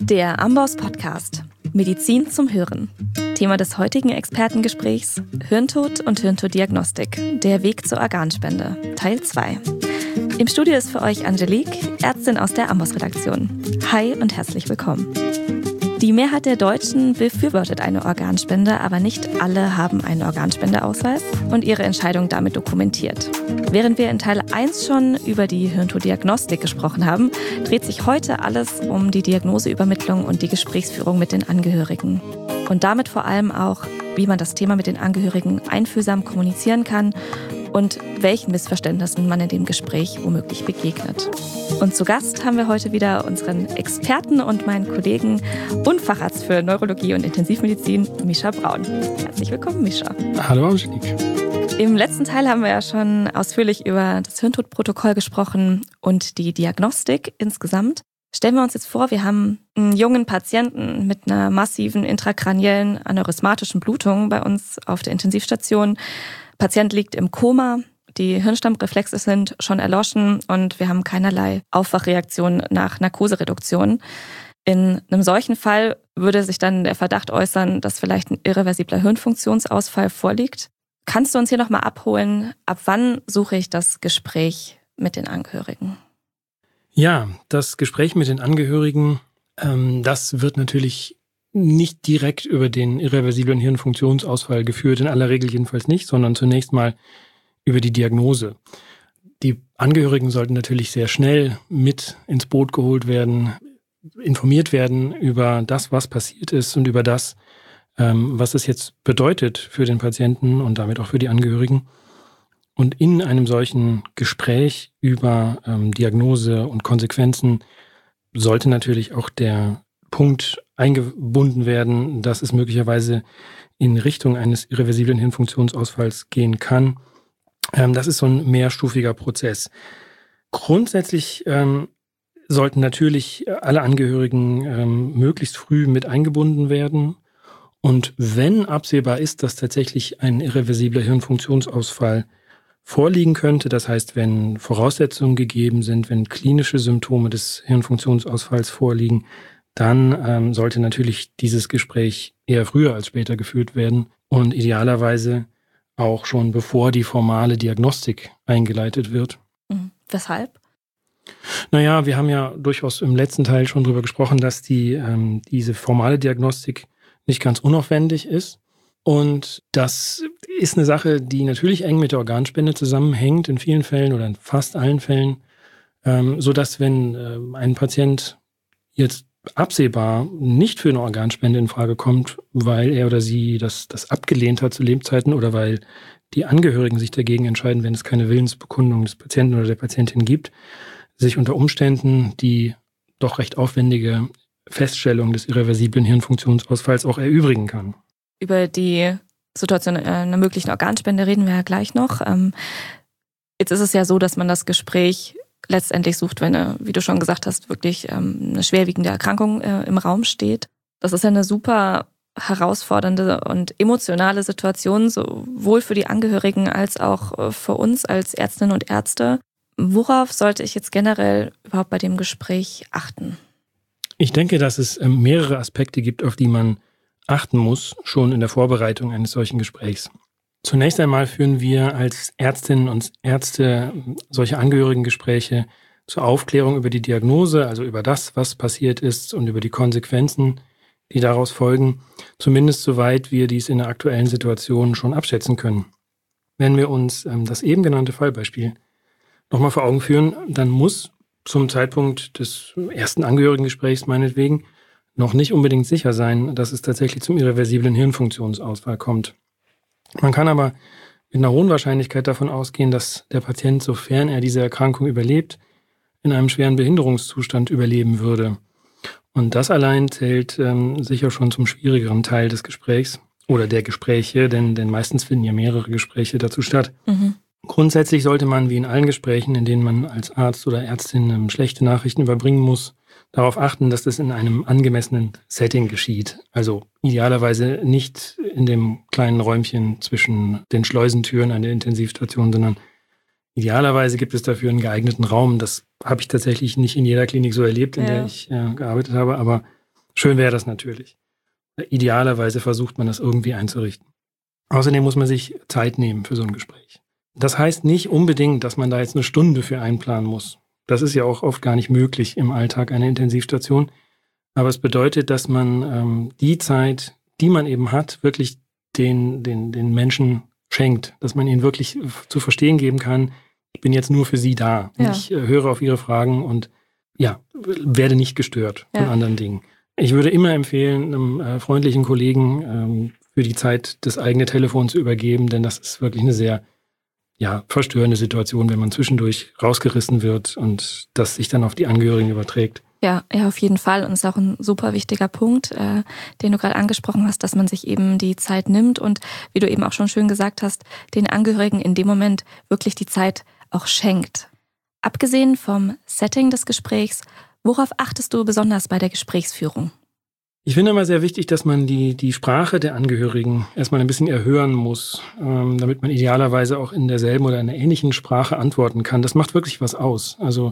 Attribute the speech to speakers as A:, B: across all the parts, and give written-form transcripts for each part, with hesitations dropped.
A: Der Amboss Podcast. Medizin zum Hören. Thema des heutigen Expertengesprächs: Hirntod und Hirntoddiagnostik. Der Weg zur Organspende. Teil 2. Im Studio ist für euch Angelique, Ärztin aus der Amboss-Redaktion. Hi und herzlich willkommen. Die Mehrheit der Deutschen befürwortet eine Organspende, aber nicht alle haben einen Organspendeausweis und ihre Entscheidung damit dokumentiert. Während wir in Teil 1 schon über die Hirntoddiagnostik gesprochen haben, dreht sich heute alles um die Diagnoseübermittlung und die Gesprächsführung mit den Angehörigen. Und damit vor allem auch, wie man das Thema mit den Angehörigen einfühlsam kommunizieren kann und welchen Missverständnissen man in dem Gespräch womöglich begegnet. Und zu Gast haben wir heute wieder unseren Experten und meinen Kollegen und Facharzt für Neurologie und Intensivmedizin, Mischa Braun. Herzlich willkommen, Mischa.
B: Hallo, Angelique.
A: Im letzten Teil haben wir ja schon ausführlich über das Hirntodprotokoll gesprochen und die Diagnostik insgesamt. Stellen wir uns jetzt vor, wir haben einen jungen Patienten mit einer massiven intrakraniellen aneurysmatischen Blutung bei uns auf der Intensivstation. Der Patient liegt im Koma, die Hirnstammreflexe sind schon erloschen und wir haben keinerlei Aufwachreaktion nach Narkosereduktion. In einem solchen Fall würde sich dann der Verdacht äußern, dass vielleicht ein irreversibler Hirnfunktionsausfall vorliegt. Kannst du uns hier nochmal abholen, ab wann suche ich das Gespräch mit den Angehörigen?
B: Ja, das Gespräch mit den Angehörigen, das wird natürlich nicht direkt über den irreversiblen Hirnfunktionsausfall geführt, in aller Regel jedenfalls nicht, sondern zunächst mal über die Diagnose. Die Angehörigen sollten natürlich sehr schnell mit ins Boot geholt werden, informiert werden über das, was passiert ist und über das, was es jetzt bedeutet für den Patienten und damit auch für die Angehörigen. Und in einem solchen Gespräch über Diagnose und Konsequenzen sollte natürlich auch der Punkt eingebunden werden, dass es möglicherweise in Richtung eines irreversiblen Hirnfunktionsausfalls gehen kann. Das ist so ein mehrstufiger Prozess. Grundsätzlich sollten natürlich alle Angehörigen möglichst früh mit eingebunden werden. Und wenn absehbar ist, dass tatsächlich ein irreversibler Hirnfunktionsausfall vorliegen könnte, das heißt, wenn Voraussetzungen gegeben sind, wenn klinische Symptome des Hirnfunktionsausfalls vorliegen, dann sollte natürlich dieses Gespräch eher früher als später geführt werden und idealerweise auch schon bevor die formale Diagnostik eingeleitet wird.
A: Weshalb?
B: Naja, wir haben ja durchaus im letzten Teil schon drüber gesprochen, dass diese formale Diagnostik nicht ganz unaufwendig ist. Und das ist eine Sache, die natürlich eng mit der Organspende zusammenhängt, in vielen Fällen oder in fast allen Fällen, sodass wenn ein Patient jetzt absehbar nicht für eine Organspende in Frage kommt, weil er oder sie das abgelehnt hat zu Lebzeiten oder weil die Angehörigen sich dagegen entscheiden, wenn es keine Willensbekundung des Patienten oder der Patientin gibt, sich unter Umständen die doch recht aufwendige Feststellung des irreversiblen Hirnfunktionsausfalls auch erübrigen kann.
A: Über die Situation einer möglichen Organspende reden wir ja gleich noch. Jetzt ist es ja so, dass man das Gespräch letztendlich sucht, wenn, wie du schon gesagt hast, wirklich eine schwerwiegende Erkrankung im Raum steht. Das ist ja eine super herausfordernde und emotionale Situation, sowohl für die Angehörigen als auch für uns als Ärztinnen und Ärzte. Worauf sollte ich jetzt generell überhaupt bei dem Gespräch achten?
B: Ich denke, dass es mehrere Aspekte gibt, auf die man achten muss, schon in der Vorbereitung eines solchen Gesprächs. Zunächst einmal führen wir als Ärztinnen und Ärzte solche Angehörigengespräche zur Aufklärung über die Diagnose, also über das, was passiert ist und über die Konsequenzen, die daraus folgen, zumindest soweit wir dies in der aktuellen Situation schon abschätzen können. Wenn wir uns das eben genannte Fallbeispiel nochmal vor Augen führen, dann muss zum Zeitpunkt des ersten Angehörigengesprächs meinetwegen noch nicht unbedingt sicher sein, dass es tatsächlich zum irreversiblen Hirnfunktionsausfall kommt. Man kann aber mit einer hohen Wahrscheinlichkeit davon ausgehen, dass der Patient, sofern er diese Erkrankung überlebt, in einem schweren Behinderungszustand überleben würde. Und das allein zählt sicher schon zum schwierigeren Teil des Gesprächs oder der Gespräche, denn meistens finden ja mehrere Gespräche dazu statt. Grundsätzlich sollte man, wie in allen Gesprächen, in denen man als Arzt oder Ärztin schlechte Nachrichten überbringen muss, darauf achten, dass das in einem angemessenen Setting geschieht. Also idealerweise nicht in dem kleinen Räumchen zwischen den Schleusentüren an der Intensivstation, sondern idealerweise gibt es dafür einen geeigneten Raum. Das habe ich tatsächlich nicht in jeder Klinik so erlebt, in der ich gearbeitet habe, aber Schön wäre das natürlich. Idealerweise versucht man das irgendwie einzurichten. Außerdem muss man sich Zeit nehmen für so ein Gespräch. Das heißt nicht unbedingt, dass man da jetzt eine Stunde für einplanen muss. Das ist ja auch oft gar nicht möglich im Alltag einer Intensivstation. Aber es bedeutet, dass man die Zeit, die man eben hat, wirklich den Menschen schenkt. Dass man ihnen wirklich zu verstehen geben kann, ich bin jetzt nur für sie da. Ja. Ich höre auf ihre Fragen und werde nicht gestört von anderen Dingen. Ich würde immer empfehlen, einem freundlichen Kollegen für die Zeit das eigene Telefon zu übergeben, denn das ist wirklich eine sehr verstörende Situation, wenn man zwischendurch rausgerissen wird und das sich dann auf die Angehörigen überträgt.
A: Ja, auf jeden Fall. Und es ist auch ein super wichtiger Punkt, den du gerade angesprochen hast, dass man sich eben die Zeit nimmt und, wie du eben auch schon schön gesagt hast, den Angehörigen in dem Moment wirklich die Zeit auch schenkt. Abgesehen vom Setting des Gesprächs, worauf achtest du besonders bei der Gesprächsführung?
B: Ich finde immer sehr wichtig, dass man die Sprache der Angehörigen erstmal ein bisschen erhören muss, damit man idealerweise auch in derselben oder einer ähnlichen Sprache antworten kann. Das macht wirklich was aus. Also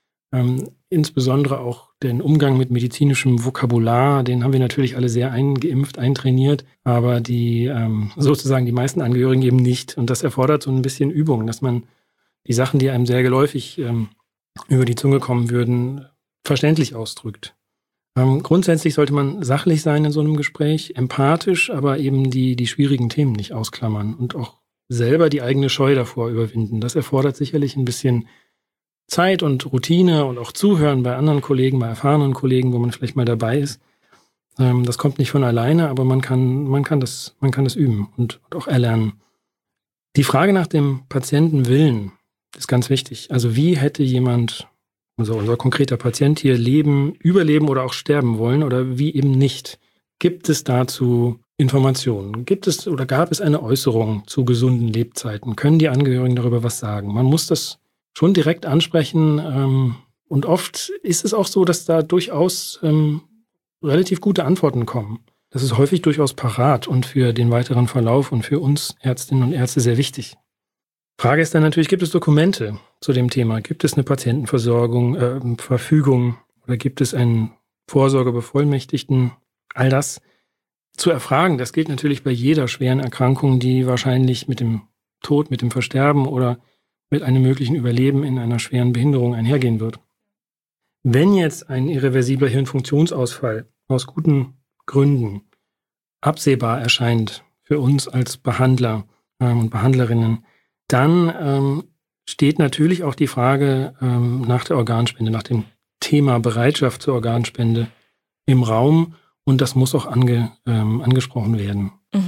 B: insbesondere auch den Umgang mit medizinischem Vokabular, den haben wir natürlich alle sehr eingeimpft, eintrainiert, aber sozusagen die meisten Angehörigen eben nicht. Und das erfordert so ein bisschen Übung, dass man die Sachen, die einem sehr geläufig über die Zunge kommen würden, verständlich ausdrückt. Grundsätzlich sollte man sachlich sein in so einem Gespräch, empathisch, aber eben die schwierigen Themen nicht ausklammern und auch selber die eigene Scheu davor überwinden. Das erfordert sicherlich ein bisschen Zeit und Routine und auch Zuhören bei anderen Kollegen, bei erfahrenen Kollegen, wo man vielleicht mal dabei ist. Das kommt nicht von alleine, aber man kann das üben und auch erlernen. Die Frage nach dem Patientenwillen ist ganz wichtig. Also wie hätte jemand, also unser konkreter Patient hier, überleben oder auch sterben wollen oder wie eben nicht? Gibt es dazu Informationen? Gab es eine Äußerung zu gesunden Lebzeiten? Können die Angehörigen darüber was sagen? Man muss das schon direkt ansprechen und oft ist es auch so, dass da durchaus relativ gute Antworten kommen. Das ist häufig durchaus parat und für den weiteren Verlauf und für uns Ärztinnen und Ärzte sehr wichtig. Frage ist dann natürlich, gibt es Dokumente zu dem Thema? Gibt es eine Patientenversorgung, Verfügung oder gibt es einen Vorsorgebevollmächtigten? All das zu erfragen, das gilt natürlich bei jeder schweren Erkrankung, die wahrscheinlich mit dem Tod, mit dem Versterben oder mit einem möglichen Überleben in einer schweren Behinderung einhergehen wird. Wenn jetzt ein irreversibler Hirnfunktionsausfall aus guten Gründen absehbar erscheint für uns als Behandler und Behandlerinnen, dann steht natürlich auch die Frage nach der Organspende, nach dem Thema Bereitschaft zur Organspende im Raum und das muss auch angesprochen werden.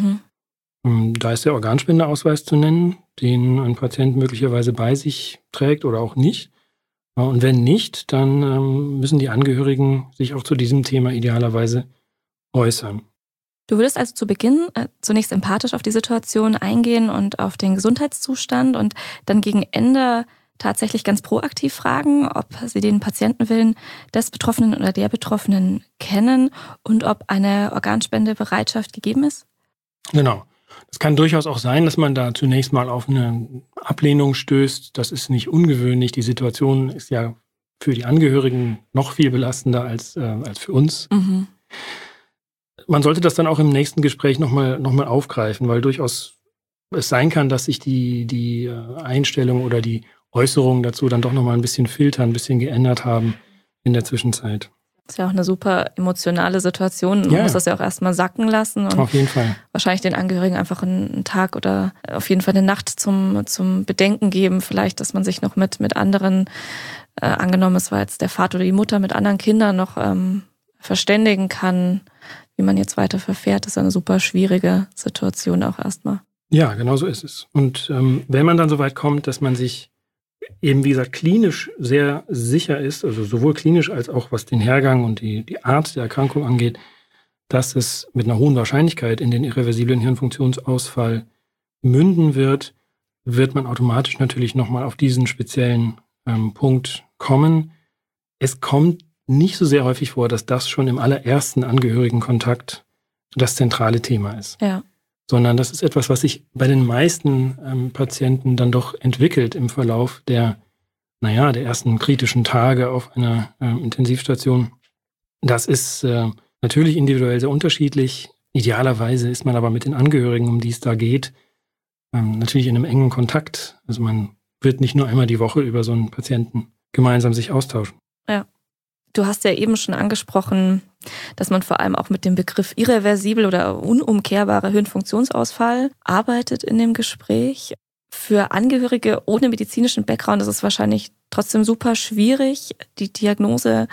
B: Da ist der Organspendeausweis zu nennen, den ein Patient möglicherweise bei sich trägt oder auch nicht. Und wenn nicht, dann müssen die Angehörigen sich auch zu diesem Thema idealerweise äußern.
A: Du würdest also zu Beginn zunächst empathisch auf die Situation eingehen und auf den Gesundheitszustand und dann gegen Ende tatsächlich ganz proaktiv fragen, ob sie den Patientenwillen des Betroffenen oder der Betroffenen kennen und ob eine Organspendebereitschaft gegeben ist?
B: Genau. Es kann durchaus auch sein, dass man da zunächst mal auf eine Ablehnung stößt. Das ist nicht ungewöhnlich. Die Situation ist ja für die Angehörigen noch viel belastender als für uns. Man sollte das dann auch im nächsten Gespräch noch mal aufgreifen, weil durchaus es sein kann, dass sich die Einstellung oder die Äußerungen dazu dann doch noch mal ein bisschen filtern, ein bisschen geändert haben in der Zwischenzeit.
A: Das ist ja auch eine super emotionale Situation. Man muss das ja auch erstmal sacken lassen. Und
B: auf jeden Fall.
A: Wahrscheinlich den Angehörigen einfach einen Tag oder auf jeden Fall eine Nacht zum Bedenken geben. Vielleicht, dass man sich noch mit anderen, angenommen es war jetzt der Vater oder die Mutter, mit anderen Kindern noch verständigen kann, wie man jetzt weiter verfährt. Das ist eine super schwierige Situation auch erstmal.
B: Ja, genau so ist es. Und wenn man dann so weit kommt, dass man sich eben, wie gesagt, klinisch sehr sicher ist, also sowohl klinisch als auch was den Hergang und die Art der Erkrankung angeht, dass es mit einer hohen Wahrscheinlichkeit in den irreversiblen Hirnfunktionsausfall münden wird man automatisch natürlich nochmal auf diesen speziellen Punkt kommen. Es kommt nicht so sehr häufig vor, dass das schon im allerersten Angehörigenkontakt das zentrale Thema ist.
A: Ja.
B: Sondern das ist etwas, was sich bei den meisten Patienten dann doch entwickelt im Verlauf der ersten kritischen Tage auf einer Intensivstation. Das ist natürlich individuell sehr unterschiedlich. Idealerweise ist man aber mit den Angehörigen, um die es da geht, natürlich in einem engen Kontakt. Also man wird nicht nur einmal die Woche über so einen Patienten gemeinsam sich austauschen.
A: Ja. Du hast ja eben schon angesprochen, dass man vor allem auch mit dem Begriff irreversibel oder unumkehrbarer Hirnfunktionsausfall arbeitet in dem Gespräch. Für Angehörige ohne medizinischen Background ist es wahrscheinlich trotzdem super schwierig, die Diagnose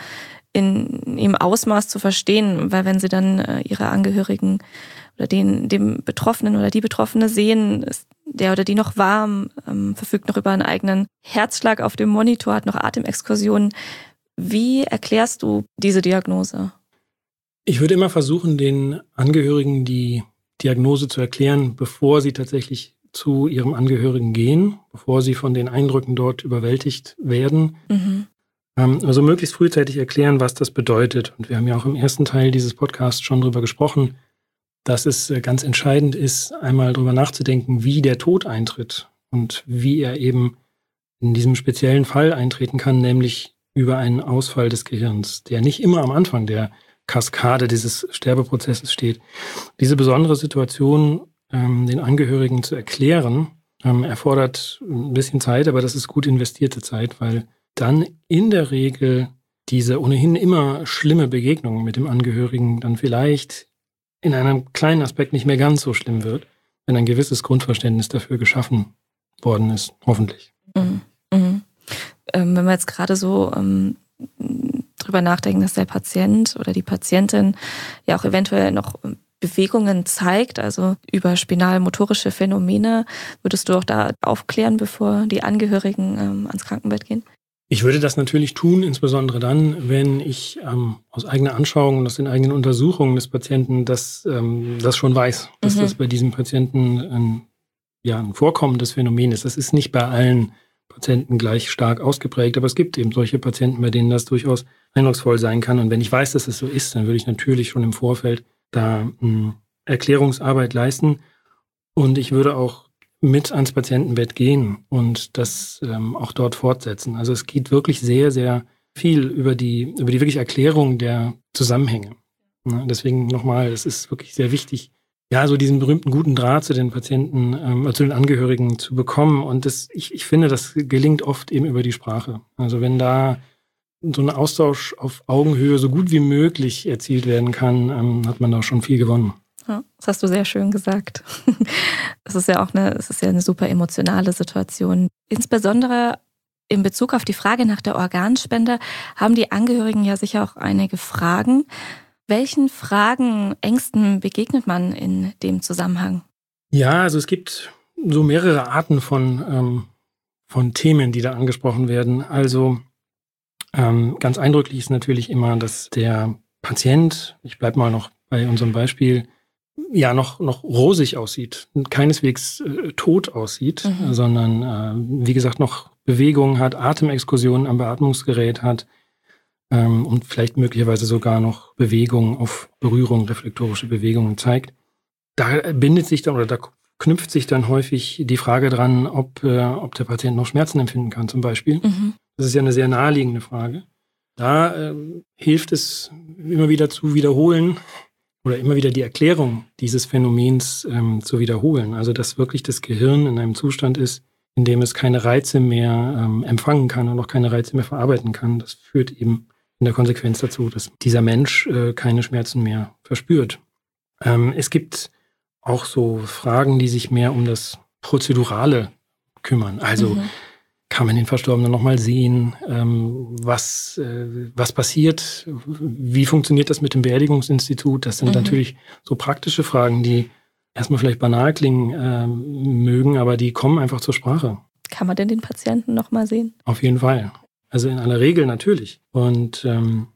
A: in ihrem Ausmaß zu verstehen, weil wenn sie dann ihre Angehörigen oder dem Betroffenen oder die Betroffene sehen, ist der oder die noch warm, verfügt noch über einen eigenen Herzschlag auf dem Monitor, hat noch Atemexkursionen. Wie erklärst du diese Diagnose?
B: Ich würde immer versuchen, den Angehörigen die Diagnose zu erklären, bevor sie tatsächlich zu ihrem Angehörigen gehen, bevor sie von den Eindrücken dort überwältigt werden. Mhm. Also möglichst frühzeitig erklären, was das bedeutet. Und wir haben ja auch im ersten Teil dieses Podcasts schon darüber gesprochen, dass es ganz entscheidend ist, einmal darüber nachzudenken, wie der Tod eintritt und wie er eben in diesem speziellen Fall eintreten kann, nämlich über einen Ausfall des Gehirns, der nicht immer am Anfang der Kaskade dieses Sterbeprozesses steht. Diese besondere Situation den Angehörigen zu erklären, erfordert ein bisschen Zeit, aber das ist gut investierte Zeit, weil dann in der Regel diese ohnehin immer schlimme Begegnung mit dem Angehörigen dann vielleicht in einem kleinen Aspekt nicht mehr ganz so schlimm wird, wenn ein gewisses Grundverständnis dafür geschaffen worden ist, hoffentlich.
A: Mhm. Mhm. Wenn wir jetzt gerade so drüber nachdenken, dass der Patient oder die Patientin ja auch eventuell noch Bewegungen zeigt, also über spinalmotorische Phänomene, würdest du auch da aufklären, bevor die Angehörigen ans Krankenbett gehen?
B: Ich würde das natürlich tun, insbesondere dann, wenn ich aus eigener Anschauung und aus den eigenen Untersuchungen des Patienten das schon weiß, dass das bei diesem Patienten ein vorkommendes Phänomen ist. Das ist nicht bei allen Patienten gleich stark ausgeprägt, aber es gibt eben solche Patienten, bei denen das durchaus eindrucksvoll sein kann. Und wenn ich weiß, dass es so ist, dann würde ich natürlich schon im Vorfeld da Erklärungsarbeit leisten. Und ich würde auch mit ans Patientenbett gehen und das auch dort fortsetzen. Also es geht wirklich sehr, sehr viel über die wirklich Erklärung der Zusammenhänge. Ja, deswegen nochmal, es ist wirklich sehr wichtig, ja, so diesen berühmten guten Draht zu den Patienten, zu den Angehörigen zu bekommen. Und ich finde, das gelingt oft eben über die Sprache. Also wenn da so ein Austausch auf Augenhöhe so gut wie möglich erzielt werden kann, hat man da schon viel gewonnen.
A: Ja, das hast du sehr schön gesagt. Es ist ja eine super emotionale Situation. Insbesondere in Bezug auf die Frage nach der Organspende haben die Angehörigen ja sicher auch einige Fragen. Welchen Fragen, Ängsten begegnet man in dem Zusammenhang?
B: Ja, also es gibt so mehrere Arten von Themen, die da angesprochen werden. Also ganz eindrücklich ist natürlich immer, dass der Patient, ich bleibe mal noch bei unserem Beispiel, ja noch rosig aussieht, keineswegs tot aussieht, sondern wie gesagt noch Bewegung hat, Atemexkursionen am Beatmungsgerät hat und vielleicht möglicherweise sogar noch Bewegung auf Berührung, reflektorische Bewegungen zeigt. Da bindet sich dann oder da knüpft sich dann häufig die Frage dran, ob der Patient noch Schmerzen empfinden kann zum Beispiel. Das ist ja eine sehr naheliegende Frage. Da hilft es immer wieder zu wiederholen, oder immer wieder die Erklärung dieses Phänomens zu wiederholen. Also dass wirklich das Gehirn in einem Zustand ist, in dem es keine Reize mehr empfangen kann und auch keine Reize mehr verarbeiten kann. Das führt eben in der Konsequenz dazu, dass dieser Mensch keine Schmerzen mehr verspürt. Es gibt auch so Fragen, die sich mehr um das Prozedurale kümmern. Also kann man den Verstorbenen nochmal sehen? Was passiert? Wie funktioniert das mit dem Beerdigungsinstitut? Das sind natürlich so praktische Fragen, die erstmal vielleicht banal klingen mögen, aber die kommen einfach zur Sprache.
A: Kann man denn den Patienten nochmal sehen?
B: Auf jeden Fall. Also in aller Regel natürlich. Und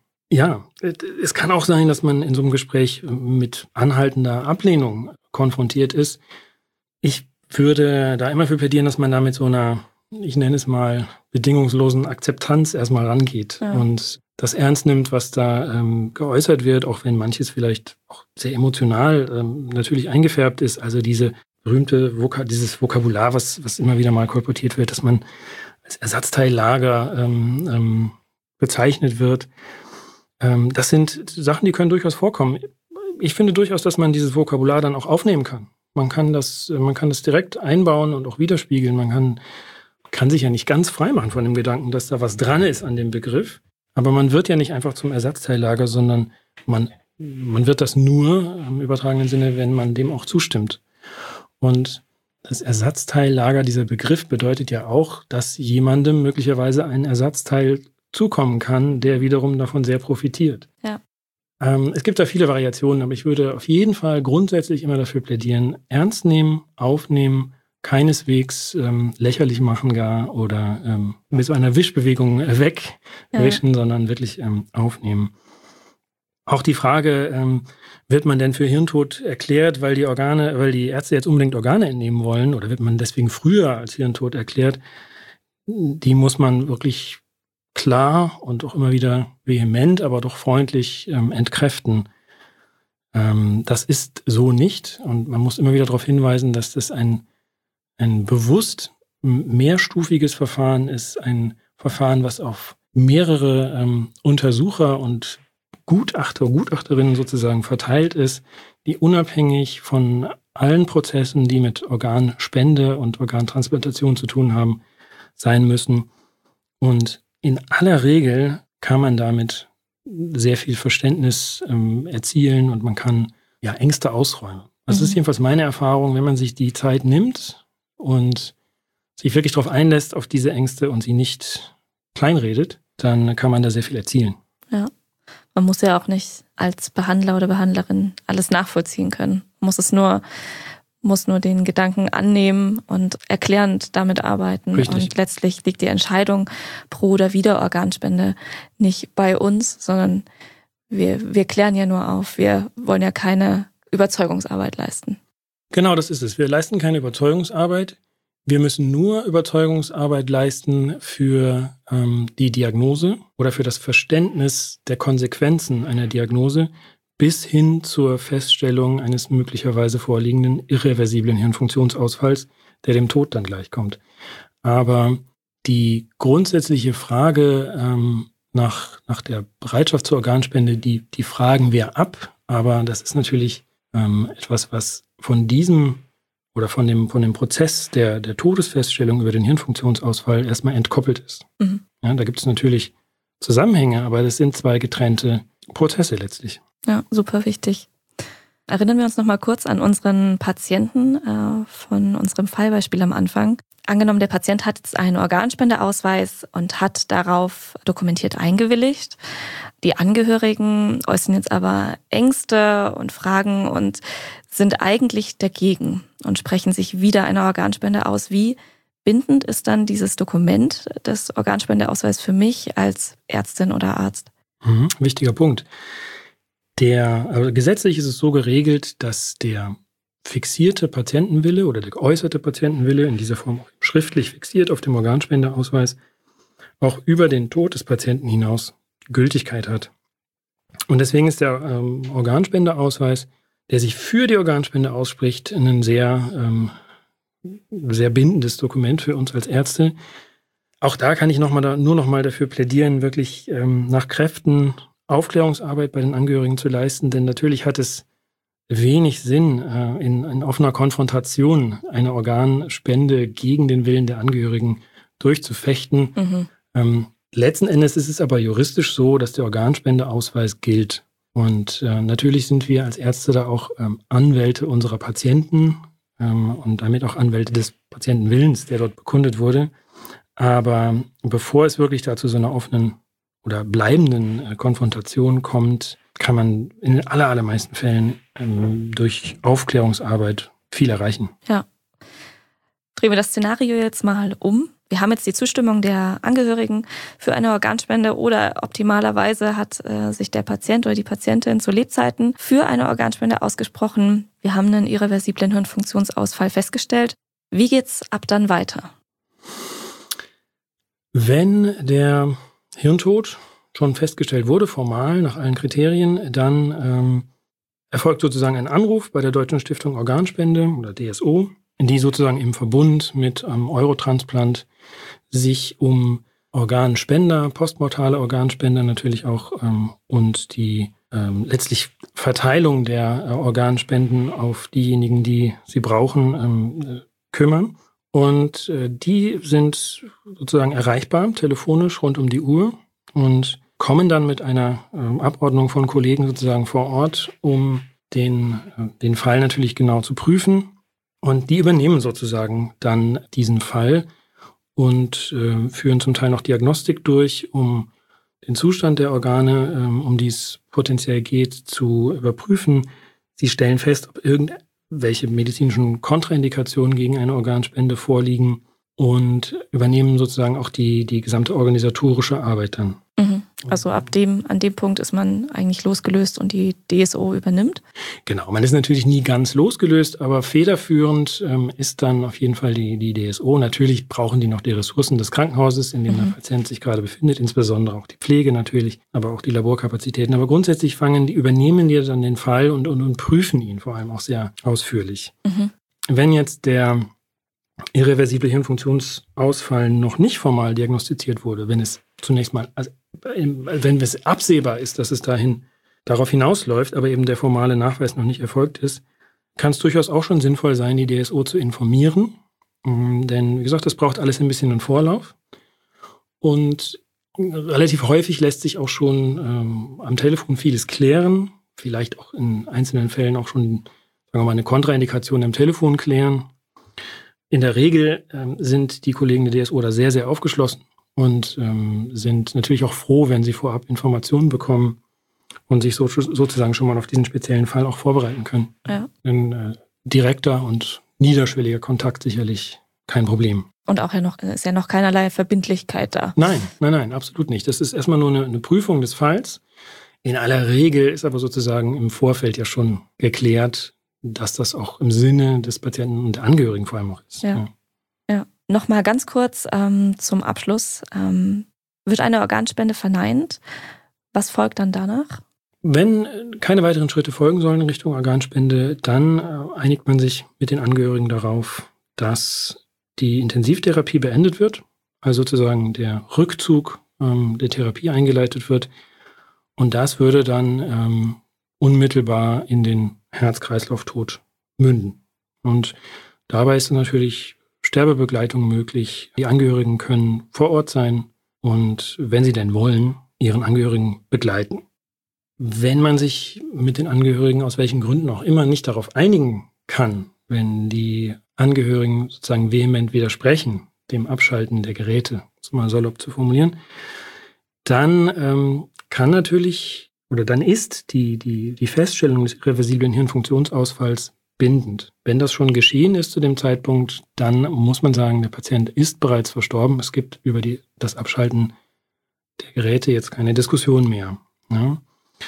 B: es kann auch sein, dass man in so einem Gespräch mit anhaltender Ablehnung konfrontiert ist. Ich würde da immer für plädieren, dass man da mit so einer, ich nenne es mal, bedingungslosen Akzeptanz erstmal rangeht und das ernst nimmt, was da geäußert wird, auch wenn manches vielleicht auch sehr emotional natürlich eingefärbt ist. Also diese berühmte dieses Vokabular, was immer wieder mal kolportiert wird, dass man als Ersatzteillager bezeichnet wird. Das sind Sachen, die können durchaus vorkommen. Ich finde durchaus, dass man dieses Vokabular dann auch aufnehmen kann. Man kann das direkt einbauen und auch widerspiegeln. Man kann sich ja nicht ganz frei machen von dem Gedanken, dass da was dran ist an dem Begriff. Aber man wird ja nicht einfach zum Ersatzteillager, sondern man wird das nur im übertragenen Sinne, wenn man dem auch zustimmt. Und das Ersatzteillager, dieser Begriff bedeutet ja auch, dass jemandem möglicherweise ein Ersatzteil zukommen kann, der wiederum davon sehr profitiert.
A: Ja.
B: Es gibt da viele Variationen, aber ich würde auf jeden Fall grundsätzlich immer dafür plädieren, ernst nehmen, aufnehmen, keineswegs lächerlich machen gar oder mit so einer Wischbewegung wegwischen, sondern wirklich aufnehmen. Auch die Frage, wird man denn für Hirntod erklärt, weil die Ärzte jetzt unbedingt Organe entnehmen wollen, oder wird man deswegen früher als Hirntod erklärt? Die muss man wirklich klar und auch immer wieder vehement, aber doch freundlich entkräften. Das ist so nicht, und man muss immer wieder darauf hinweisen, dass das ein bewusst mehrstufiges Verfahren ist, ein Verfahren, was auf mehrere Untersucher und Gutachterinnen sozusagen verteilt ist, die unabhängig von allen Prozessen, die mit Organspende und Organtransplantation zu tun haben, sein müssen. Und in aller Regel kann man damit sehr viel Verständnis erzielen und man kann Ängste ausräumen. Das ist jedenfalls meine Erfahrung, wenn man sich die Zeit nimmt und sich wirklich darauf einlässt, auf diese Ängste und sie nicht kleinredet, dann kann man da sehr viel erzielen.
A: Ja. Man muss ja auch nicht als Behandler oder Behandlerin alles nachvollziehen können. Man muss nur den Gedanken annehmen und erklärend damit arbeiten.
B: Richtig.
A: Und letztlich liegt die Entscheidung pro oder wider Organspende nicht bei uns, sondern wir klären ja nur auf. Wir wollen ja keine Überzeugungsarbeit leisten.
B: Genau, das ist es. Wir leisten keine Überzeugungsarbeit. Wir müssen nur Überzeugungsarbeit leisten für die Diagnose oder für das Verständnis der Konsequenzen einer Diagnose bis hin zur Feststellung eines möglicherweise vorliegenden irreversiblen Hirnfunktionsausfalls, der dem Tod dann gleichkommt. Aber die grundsätzliche Frage nach der Bereitschaft zur Organspende, die fragen wir ab. Aber das ist natürlich etwas, was von diesem oder von dem Prozess der Todesfeststellung über den Hirnfunktionsausfall erstmal entkoppelt ist. Mhm. Ja, da gibt es natürlich Zusammenhänge, aber das sind zwei getrennte Prozesse letztlich.
A: Ja, super wichtig. Erinnern wir uns noch mal kurz an unseren Patienten von unserem Fallbeispiel am Anfang. Angenommen, der Patient hat jetzt einen Organspendeausweis und hat darauf dokumentiert eingewilligt. Die Angehörigen äußern jetzt aber Ängste und Fragen und sind eigentlich dagegen und sprechen sich wieder einer Organspende aus. Wie bindend ist dann dieses Dokument des Organspendeausweises für mich als Ärztin oder Arzt?
B: Wichtiger Punkt. Gesetzlich ist es so geregelt, dass der fixierte Patientenwille oder der geäußerte Patientenwille, in dieser Form auch schriftlich fixiert auf dem Organspendeausweis, auch über den Tod des Patienten hinaus Gültigkeit hat. Und deswegen ist der Organspendeausweis, der sich für die Organspende ausspricht, ein sehr, sehr bindendes Dokument für uns als Ärzte. Auch da kann ich nur noch mal dafür plädieren, wirklich nach Kräften Aufklärungsarbeit bei den Angehörigen zu leisten, denn natürlich hat es wenig Sinn, in offener Konfrontation eine Organspende gegen den Willen der Angehörigen durchzufechten. Letzten Endes ist es aber juristisch so, dass der Organspendeausweis gilt. Und natürlich sind wir als Ärzte da auch Anwälte unserer Patienten und damit auch Anwälte des Patientenwillens, der dort bekundet wurde. Aber bevor es wirklich da zu so einer offenen oder bleibenden Konfrontation kommt, kann man in den allermeisten Fällen durch Aufklärungsarbeit viel erreichen.
A: Ja. Drehen wir das Szenario jetzt mal um. Wir haben jetzt die Zustimmung der Angehörigen für eine Organspende oder optimalerweise hat sich der Patient oder die Patientin zu Lebzeiten für eine Organspende ausgesprochen. Wir haben einen irreversiblen Hirnfunktionsausfall festgestellt. Wie geht's ab dann weiter?
B: Wenn der Hirntod schon festgestellt wurde, formal nach allen Kriterien, dann erfolgt sozusagen ein Anruf bei der Deutschen Stiftung Organspende oder DSO, die sozusagen im Verbund mit Eurotransplant sich um Organspender, postmortale Organspender natürlich auch und die letztlich Verteilung der Organspenden auf diejenigen, die sie brauchen, kümmern. Und die sind sozusagen erreichbar, telefonisch rund um die Uhr und kommen dann mit einer Abordnung von Kollegen sozusagen vor Ort, um den Fall natürlich genau zu prüfen. Und die übernehmen sozusagen dann diesen Fall und führen zum Teil noch Diagnostik durch, um den Zustand der Organe, um die es potenziell geht, zu überprüfen. Sie stellen fest, ob irgendwelche medizinischen Kontraindikationen gegen eine Organspende vorliegen und übernehmen sozusagen auch die gesamte organisatorische Arbeit dann.
A: Mhm. Also an dem Punkt ist man eigentlich losgelöst und die DSO übernimmt? Genau,
B: man ist natürlich nie ganz losgelöst, aber federführend ist dann auf jeden Fall die DSO. Natürlich brauchen die noch die Ressourcen des Krankenhauses, in dem der Patient sich gerade befindet, insbesondere auch die Pflege natürlich, aber auch die Laborkapazitäten. Aber grundsätzlich übernehmen die dann den Fall und prüfen ihn vor allem auch sehr ausführlich. Mhm. Wenn jetzt der irreversible Hirnfunktionsausfall noch nicht formal diagnostiziert wurde, wenn es zunächst mal, also wenn es absehbar ist, dass es darauf hinausläuft, aber eben der formale Nachweis noch nicht erfolgt ist, kann es durchaus auch schon sinnvoll sein, die DSO zu informieren. Denn, wie gesagt, das braucht alles ein bisschen einen Vorlauf. Und relativ häufig lässt sich auch schon am Telefon vieles klären, vielleicht auch in einzelnen Fällen auch schon, sagen wir mal, eine Kontraindikation am Telefon klären. In der Regel sind die Kollegen der DSO da sehr, sehr aufgeschlossen und sind natürlich auch froh, wenn sie vorab Informationen bekommen und sich sozusagen schon mal auf diesen speziellen Fall auch vorbereiten können. Ja. Ein direkter und niederschwelliger Kontakt sicherlich kein Problem.
A: Und auch ist ja noch keinerlei Verbindlichkeit da.
B: Nein, absolut nicht. Das ist erstmal nur eine Prüfung des Falls. In aller Regel ist aber sozusagen im Vorfeld ja schon geklärt, dass das auch im Sinne des Patienten und der Angehörigen vor allem auch ist.
A: Ja. Nochmal ganz kurz zum Abschluss. Wird eine Organspende verneint? Was folgt dann danach?
B: Wenn keine weiteren Schritte folgen sollen in Richtung Organspende, dann einigt man sich mit den Angehörigen darauf, dass die Intensivtherapie beendet wird, also sozusagen der Rückzug der Therapie eingeleitet wird. Und das würde dann unmittelbar in den Herz-Kreislauf-Tod münden. Und dabei ist natürlich Sterbebegleitung möglich. Die Angehörigen können vor Ort sein und, wenn sie denn wollen, ihren Angehörigen begleiten. Wenn man sich mit den Angehörigen aus welchen Gründen auch immer nicht darauf einigen kann, wenn die Angehörigen sozusagen vehement widersprechen, dem Abschalten der Geräte, um mal salopp zu formulieren, dann kann natürlich oder dann ist die Feststellung des irreversiblen Hirnfunktionsausfalls bindend. Wenn das schon geschehen ist zu dem Zeitpunkt, dann muss man sagen, der Patient ist bereits verstorben. Es gibt über das Abschalten der Geräte jetzt keine Diskussion mehr. Ja?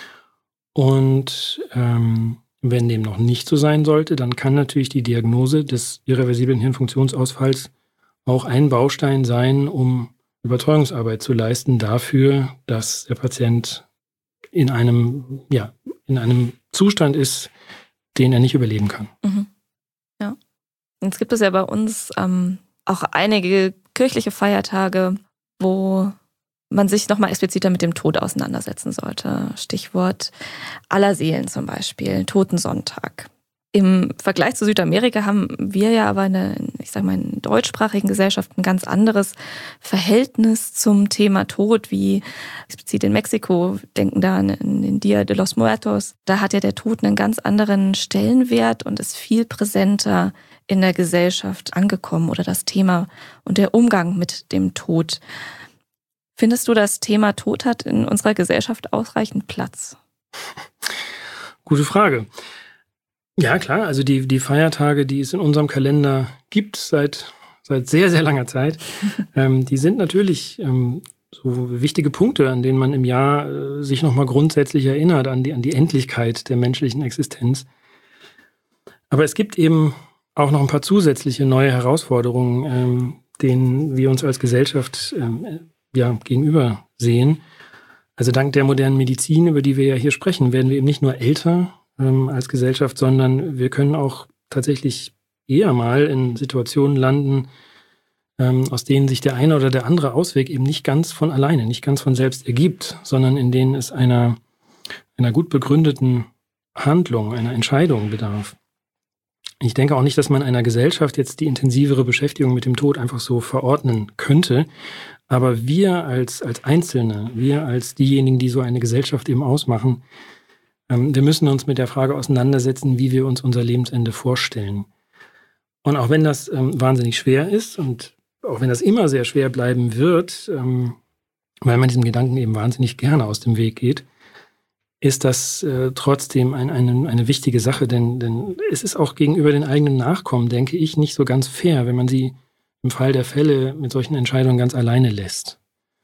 B: Und wenn dem noch nicht so sein sollte, dann kann natürlich die Diagnose des irreversiblen Hirnfunktionsausfalls auch ein Baustein sein, um Überzeugungsarbeit zu leisten dafür, dass der Patient in einem Zustand ist, den er nicht überleben kann.
A: Mhm. Ja. Jetzt gibt es ja bei uns auch einige kirchliche Feiertage, wo man sich nochmal expliziter mit dem Tod auseinandersetzen sollte. Stichwort Allerseelen zum Beispiel, Totensonntag. Im Vergleich zu Südamerika haben wir ja aber in deutschsprachigen Gesellschaften ein ganz anderes Verhältnis zum Thema Tod, wie explizit in Mexiko, denken da an den Dia de los Muertos. Da hat ja der Tod einen ganz anderen Stellenwert und ist viel präsenter in der Gesellschaft angekommen oder das Thema und der Umgang mit dem Tod. Findest du, das Thema Tod hat in unserer Gesellschaft ausreichend Platz?
B: Gute Frage. Ja, klar, also die Feiertage, die es in unserem Kalender gibt seit sehr, sehr langer Zeit, die sind natürlich so wichtige Punkte, an denen man im Jahr sich nochmal grundsätzlich erinnert, an die Endlichkeit der menschlichen Existenz. Aber es gibt eben auch noch ein paar zusätzliche neue Herausforderungen, denen wir uns als Gesellschaft gegenüber sehen. Also dank der modernen Medizin, über die wir ja hier sprechen, werden wir eben nicht nur älter als Gesellschaft, sondern wir können auch tatsächlich eher mal in Situationen landen, aus denen sich der eine oder der andere Ausweg eben nicht ganz von alleine, nicht ganz von selbst ergibt, sondern in denen es einer gut begründeten Handlung, einer Entscheidung bedarf. Ich denke auch nicht, dass man einer Gesellschaft jetzt die intensivere Beschäftigung mit dem Tod einfach so verordnen könnte. Aber wir als Einzelne, wir als diejenigen, die so eine Gesellschaft eben ausmachen, wir müssen uns mit der Frage auseinandersetzen, wie wir uns unser Lebensende vorstellen. Und auch wenn das wahnsinnig schwer ist und auch wenn das immer sehr schwer bleiben wird, weil man diesem Gedanken eben wahnsinnig gerne aus dem Weg geht, ist das trotzdem eine wichtige Sache, denn es ist auch gegenüber den eigenen Nachkommen, denke ich, nicht so ganz fair, wenn man sie im Fall der Fälle mit solchen Entscheidungen ganz alleine lässt.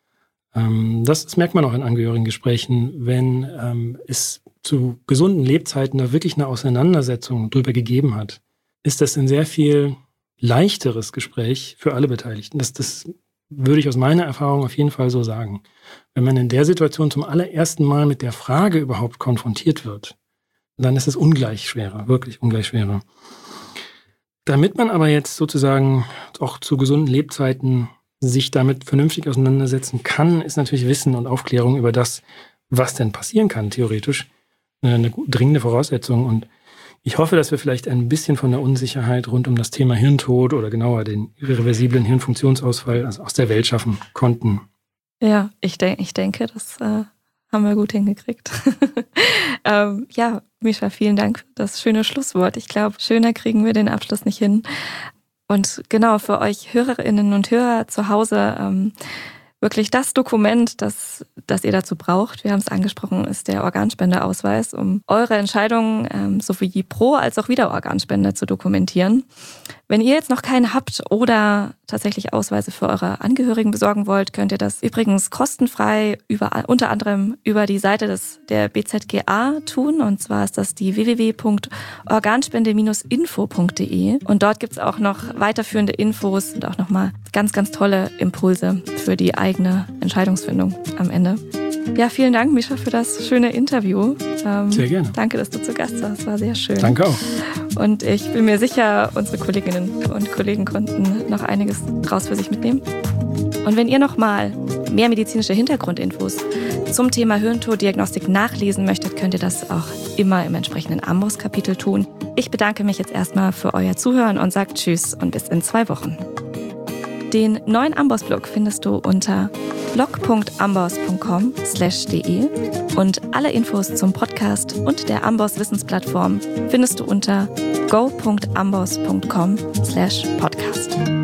B: Das merkt man auch in Angehörigengesprächen, wenn es zu gesunden Lebzeiten da wirklich eine Auseinandersetzung drüber gegeben hat, ist das ein sehr viel leichteres Gespräch für alle Beteiligten. Das würde ich aus meiner Erfahrung auf jeden Fall so sagen. Wenn man in der Situation zum allerersten Mal mit der Frage überhaupt konfrontiert wird, dann ist es ungleich schwerer, wirklich ungleich schwerer. Damit man aber jetzt sozusagen auch zu gesunden Lebzeiten sich damit vernünftig auseinandersetzen kann, ist natürlich Wissen und Aufklärung über das, was denn passieren kann, theoretisch, eine dringende Voraussetzung. Und ich hoffe, dass wir vielleicht ein bisschen von der Unsicherheit rund um das Thema Hirntod oder genauer den irreversiblen Hirnfunktionsausfall aus der Welt schaffen konnten.
A: Ja, ich denke, das haben wir gut hingekriegt. Ja, Mischa, vielen Dank für das schöne Schlusswort. Ich glaube, schöner kriegen wir den Abschluss nicht hin. Und genau, für euch Hörerinnen und Hörer zu Hause, wirklich das Dokument, das ihr dazu braucht, wir haben es angesprochen, ist der Organspendeausweis, um eure Entscheidungen sowohl pro als auch wieder Organspende zu dokumentieren. Wenn ihr jetzt noch keinen habt oder tatsächlich Ausweise für eure Angehörigen besorgen wollt, könnt ihr das übrigens kostenfrei unter anderem über die Seite der BZGA tun. Und zwar ist das die www.organspende-info.de. Und dort gibt es auch noch weiterführende Infos und auch nochmal ganz, ganz tolle Impulse für die eigene Entscheidungsfindung am Ende. Ja, vielen Dank, Mischa, für das schöne Interview.
B: Sehr gerne.
A: Danke, dass du zu Gast warst. Es war sehr schön.
B: Danke auch.
A: Und ich bin mir sicher, unsere Kolleginnen und Kollegen konnten noch einiges draus für sich mitnehmen. Und wenn ihr noch mal mehr medizinische Hintergrundinfos zum Thema Hirntoddiagnostik nachlesen möchtet, könnt ihr das auch immer im entsprechenden Amboss-Kapitel tun. Ich bedanke mich jetzt erstmal für euer Zuhören und sage Tschüss und bis in 2 Wochen. Den neuen Amboss-Blog findest du unter blog.amboss.com/de und alle Infos zum Podcast und der Amboss Wissensplattform findest du unter go.amboss.com/podcast.